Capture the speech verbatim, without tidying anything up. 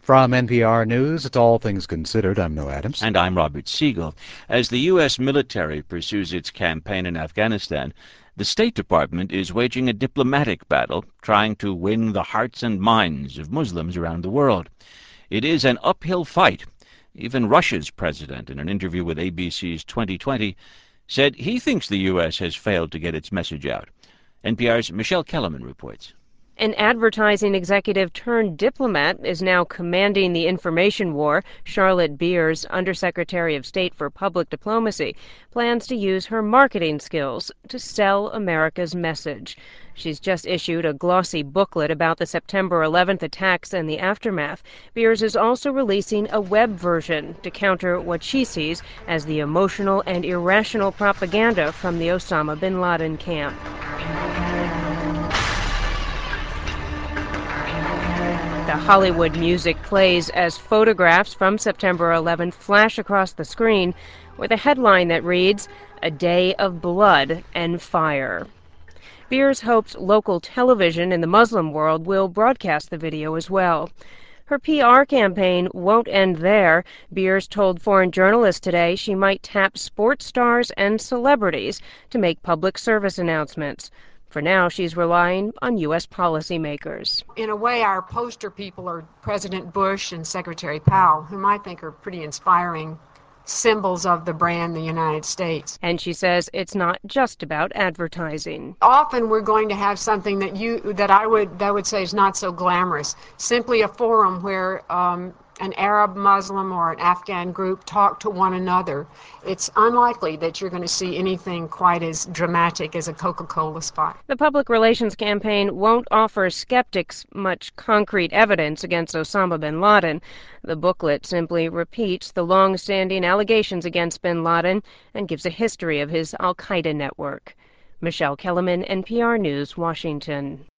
From N P R News, it's All Things Considered. I'm Noah Adams. And I'm Robert Siegel. As the U S military pursues its campaign in Afghanistan, the State Department is waging a diplomatic battle, trying to win the hearts and minds of Muslims around the world. It is an uphill fight. Even Russia's president, in an interview with A B C's twenty twenty, said he thinks the U S has failed to get its message out. N P R's Michelle Kellerman reports. An advertising executive turned diplomat is now commanding the information war. Charlotte Beers, Undersecretary of State for Public Diplomacy, plans to use her marketing skills to sell America's message. She's just issued a glossy booklet about the September eleventh attacks and the aftermath. Beers is also releasing a web version to counter what she sees as the emotional and irrational propaganda from the Osama bin Laden camp. The Hollywood music plays as photographs from September eleventh flash across the screen with a headline that reads, "A Day of Blood and Fire." Beers hopes local television in the Muslim world will broadcast the video as well. Her P R campaign won't end there. Beers told foreign journalists today she might tap sports stars and celebrities to make public service announcements. For now, she's relying on U S policymakers. In a way, our poster people are President Bush and Secretary Powell, whom I think are pretty inspiring symbols of the brand the United States. And she says it's not just about advertising. Often we're going to have something that you that I would that would say is not so glamorous. Simply a forum where um, an Arab Muslim or an Afghan group talk to one another. It's unlikely that you're going to see anything quite as dramatic as a Coca-Cola spot. The public relations campaign won't offer skeptics much concrete evidence against Osama bin Laden. The booklet simply repeats the long-standing allegations against bin Laden and gives a history of his al-Qaeda network. Michelle Kellerman, N P R News, Washington.